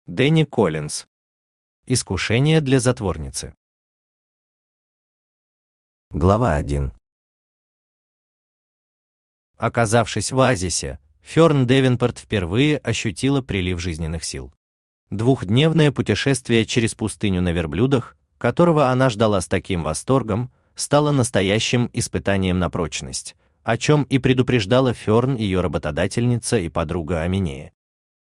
Дэнни Коллинз. Искушение для затворницы. Глава 1. Оказавшись в оазисе, Фёрн Девинпорт впервые ощутила прилив жизненных сил. Двухдневное путешествие через пустыню на верблюдах, которого она ждала с таким восторгом, стало настоящим испытанием на прочность, о чем и предупреждала Фёрн ее работодательница и подруга Аминея.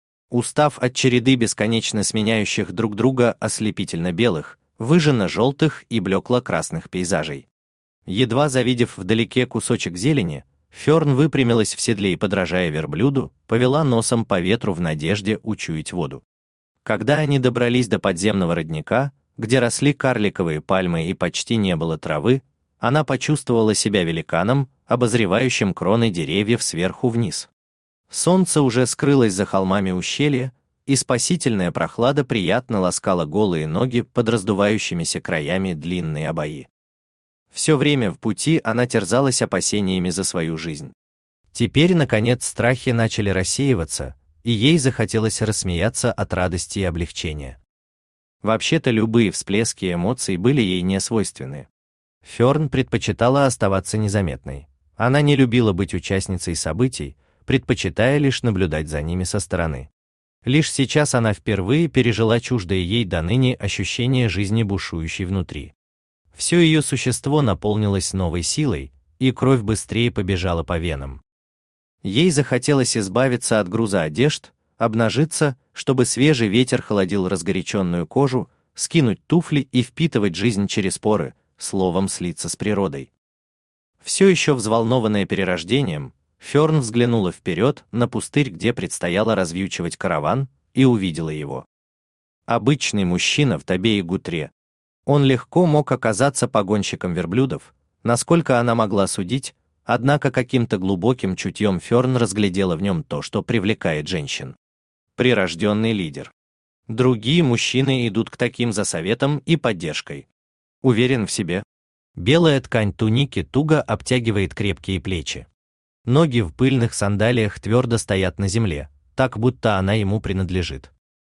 Устав от череды бесконечно сменяющих друг друга ослепительно-белых, выжженно-желтых и блекло-красных пейзажей. Едва завидев вдалеке кусочек зелени, Фёрн выпрямилась в седле и, подражая верблюду, повела носом по ветру в надежде учуять воду. Когда они добрались до подземного родника, где росли карликовые пальмы и почти не было травы, она почувствовала себя великаном, обозревающим кроны деревьев сверху вниз. Солнце уже скрылось за холмами ущелья, и спасительная прохлада приятно ласкала голые ноги под раздувающимися краями длинной абайи. Все время в пути она терзалась опасениями за свою жизнь. Теперь, наконец, страхи начали рассеиваться, и ей захотелось рассмеяться от радости и облегчения. Вообще-то любые всплески эмоций были ей не свойственны. Фёрн предпочитала оставаться незаметной. Она не любила быть участницей событий, предпочитая лишь наблюдать за ними со стороны. Лишь сейчас она впервые пережила чуждое ей доныне ощущение жизни, бушующей внутри. Все ее существо наполнилось новой силой, и кровь быстрее побежала по венам. Ей захотелось избавиться от груза одежд, обнажиться, чтобы свежий ветер холодил разгоряченную кожу, скинуть туфли и впитывать жизнь через поры, словом слиться с природой. Все еще взволнованная перерождением, Фёрн взглянула вперед на пустырь, где предстояло развьючивать караван, и увидела его. Обычный мужчина в тобе и гутре. Он легко мог оказаться погонщиком верблюдов, насколько она могла судить, однако каким-то глубоким чутьем Фёрн разглядела в нем то, что привлекает женщин. Прирожденный лидер. Другие мужчины идут к таким за советом и поддержкой. Уверен в себе. Белая ткань туники туго обтягивает крепкие плечи. Ноги в пыльных сандалиях твердо стоят на земле, так будто она ему принадлежит.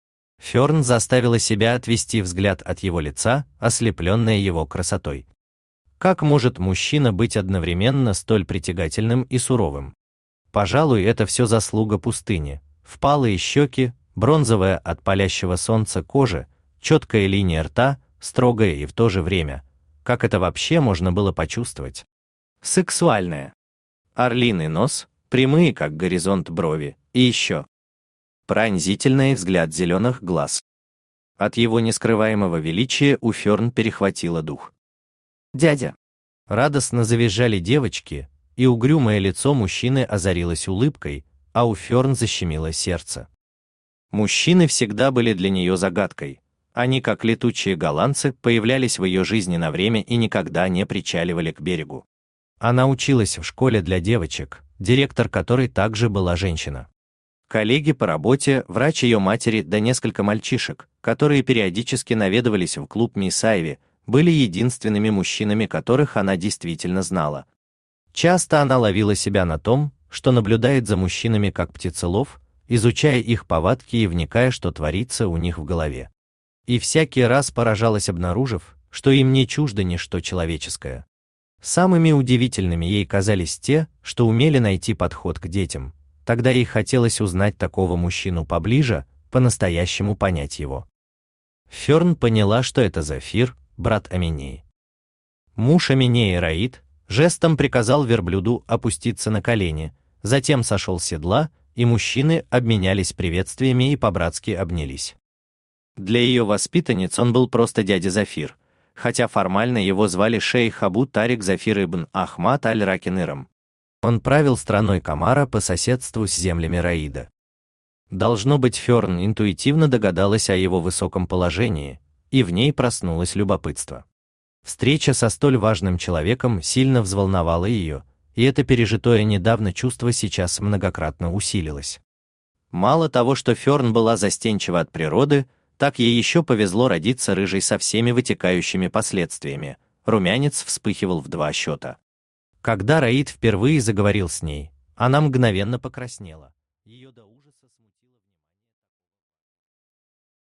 Фёрн заставила себя отвести взгляд от его лица, ослепленная его красотой. Как может мужчина быть одновременно столь притягательным и суровым? Пожалуй, это все заслуга пустыни. Впалые щеки, бронзовая от палящего солнца кожа, четкая линия рта, строгая и в то же время. Как это вообще можно было почувствовать? Сексуальная. Орлиный нос, прямые как горизонт брови, и еще пронзительный взгляд зеленых глаз. От его нескрываемого величия у Фёрн перехватило дух. «Дядя!» Радостно завизжали девочки, и угрюмое лицо мужчины озарилось улыбкой, а у Фёрн защемило сердце. Мужчины всегда были для нее загадкой. Они, как летучие голландцы, появлялись в ее жизни на время и никогда не причаливали к берегу. Она училась в школе для девочек, директор которой также была женщина. Коллеги по работе, врач ее матери да несколько мальчишек, которые периодически наведывались в клуб Мисс Айви, были единственными мужчинами, которых она действительно знала. Часто она ловила себя на том, что наблюдает за мужчинами как птицелов, изучая их повадки и вникая, что творится у них в голове. И всякий раз поражалась, обнаружив, что им не чуждо ничто человеческое. Самыми удивительными ей казались те, что умели найти подход к детям. Тогда ей хотелось узнать такого мужчину поближе, по-настоящему понять его. Фёрн поняла, что это Зафир, брат Аминеи. Муж Аминеи Раид жестом приказал верблюду опуститься на колени, затем сошел с седла, и мужчины обменялись приветствиями и по-братски обнялись. Для ее воспитанниц он был просто дядя Зафир, хотя формально его звали шейх Абу Тарик Зафир ибн Ахмад аль-Ракин-Ирам. Он правил страной Камара по соседству с землями Раида. Должно быть, Фёрн интуитивно догадалась о его высоком положении, и в ней проснулось любопытство. Встреча со столь важным человеком сильно взволновала ее, и это пережитое недавно чувство сейчас многократно усилилось. Мало того, что Фёрн была застенчива от природы, так ей еще повезло родиться рыжей со всеми вытекающими последствиями. Румянец вспыхивал в 2 счета. Когда Раид впервые заговорил с ней, она мгновенно покраснела. Ее до